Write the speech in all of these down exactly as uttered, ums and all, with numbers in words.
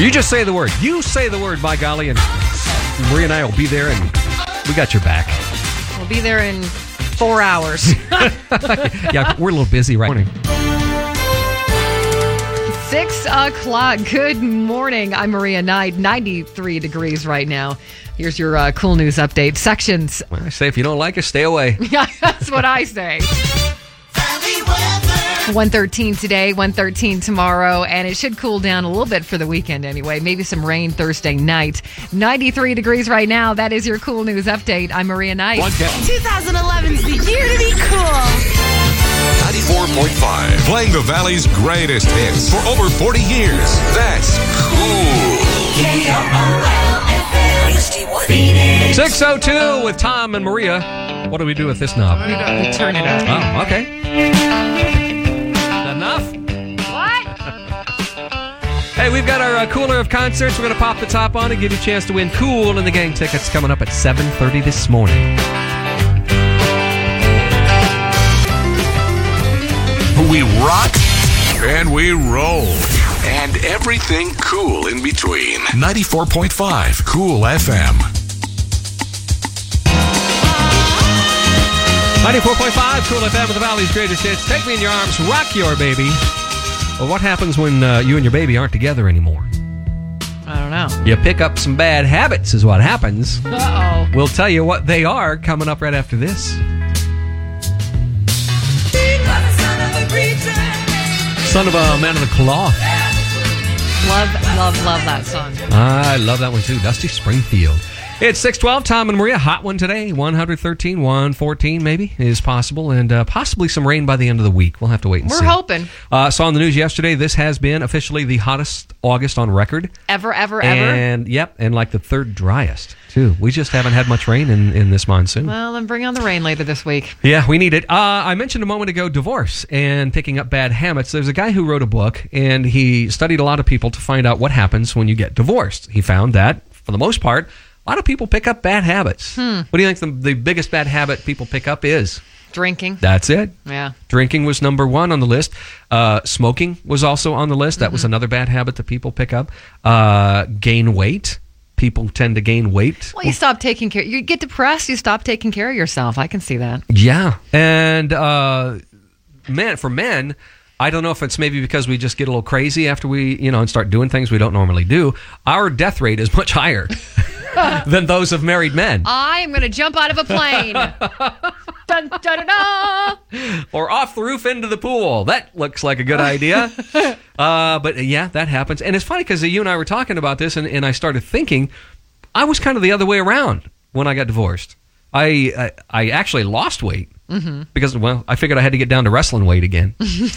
You just say the word. You say the word, by golly, and Maria and I will be there, and we got your back. We'll be there in four hours. Yeah, we're a little busy right now. Six o'clock. Good morning. I'm Maria Knight. ninety-three degrees right now. Here's your uh, cool news update. Sections. Well, I say if you don't like it, stay away. Yeah, that's what I say. one thirteen today, one thirteen tomorrow, and it should cool down a little bit for the weekend anyway. Maybe some rain Thursday night. ninety-three degrees right now. That is your cool news update. I'm Maria Knight. twenty eleven's the year to be cool. ninety-four point five, playing the Valley's greatest hits for over forty years. That's cool. K O O L F M H D one Phoenix. six oh two with Tom and Maria. What do we do with this knob? We don't we turn it up. Oh, okay. Enough? What? Hey, we've got our uh, cooler of concerts. We're going to pop the top on and give you a chance to win Cool and the Gang tickets coming up at seven thirty this morning. We rock and we roll. And everything cool in between. ninety-four point five, Cool F M. ninety-four point five, Cool F M with the Valley's greatest hits. Take me in your arms, rock your baby. Well, what happens when uh, you and your baby aren't together anymore? I don't know. You pick up some bad habits is what happens. Uh-oh. We'll tell you what they are coming up right after this. Son of a Man of the Cloth. Love, love, love that song. I love that one too. Dusty Springfield. It's six twelve. Tom and Maria, hot one today. one thirteen, one fourteen maybe is possible, and uh, possibly some rain by the end of the week. We'll have to wait and We're see. We're hoping. Uh, saw on the news yesterday, this has been officially the hottest August on record. Ever, ever, ever. And, yep, and like the third driest, too. We just haven't had much rain in, in this monsoon. Well, then bring on the rain later this week. Yeah, we need it. Uh, I mentioned a moment ago divorce and picking up bad habits. There's a guy who wrote a book, and he studied a lot of people to find out what happens when you get divorced. He found that, for the most part, a lot of people pick up bad habits. Hmm. What do you think the, the biggest bad habit people pick up is? Drinking. That's it. Yeah. Drinking was number one on the list. Uh, smoking was also on the list. That mm-hmm. was another bad habit that people pick up. Uh, gain weight. People tend to gain weight. Well, you stop taking care. You get depressed, you stop taking care of yourself. I can see that. Yeah. And uh, man, for men, I don't know if it's maybe because we just get a little crazy after we, you know, and start doing things we don't normally do. Our death rate is much higher than those of married men. I am going to jump out of a plane. Dun, dun, dun, dun. Or off the roof into the pool. That looks like a good idea. uh, but yeah, that happens. And it's funny because you and I were talking about this, and, and I started thinking, I was kind of the other way around when I got divorced. I I, I actually lost weight. Mm-hmm. Because, well, I figured I had to get down to wrestling weight again.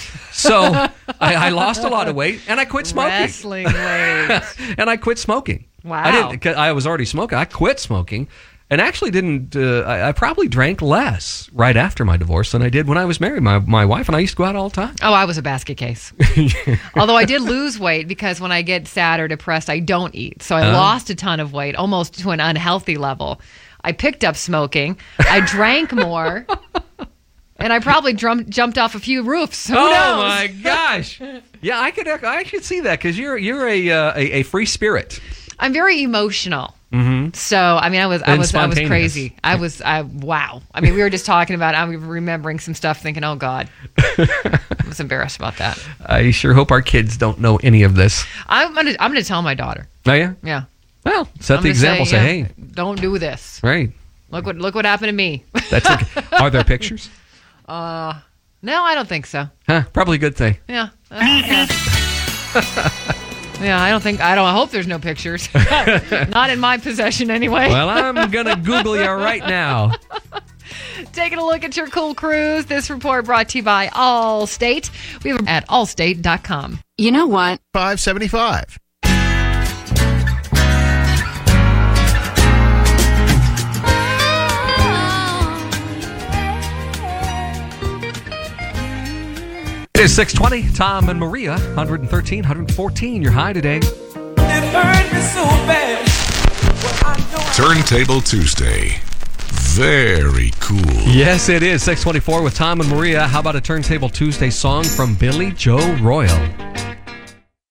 So I, I lost a lot of weight, and I quit smoking. Wrestling weight. And I quit smoking. Wow. I didn't. 'Cause I was already smoking. I quit smoking, and actually didn't. Uh, I, I probably drank less right after my divorce than I did when I was married. My my wife and I used to go out all the time. Oh, I was a basket case. Although I did lose weight because when I get sad or depressed, I don't eat. So I uh, lost a ton of weight, almost to an unhealthy level. I picked up smoking. I drank more. And I probably drum- jumped off a few roofs. Who oh knows? my gosh! Yeah, I could. I could see that because you're you're a, uh, a a free spirit. I'm very emotional. Mm-hmm. So I mean, I was I and was I was crazy. I was I wow. I mean, we were just talking about. I'm remembering some stuff, thinking, oh God, I was embarrassed about that. I sure hope our kids don't know any of this. I'm gonna I'm gonna tell my daughter. Oh yeah. Yeah. Well, set I'm the example. Say, say, hey, yeah, don't do this. Right. Look what look what happened to me. That's okay. Are there pictures? Uh, no, I don't think so. Huh? Probably a good thing. Yeah. Uh, yeah. Yeah, I don't think, I don't, I hope there's no pictures. Not in my possession anyway. Well, I'm going to Google you right now. Taking a look at your cool cruise. This report brought to you by Allstate. We have at allstate dot com. You know what? five seventy-five. It is six twenty. Tom and Maria, one thirteen, one fourteen. Your high today. It hurt me so bad. Well, I know Turntable Tuesday. Very cool. Yes, it is. six twenty-four with Tom and Maria. How about a Turntable Tuesday song from Billy Joe Royal?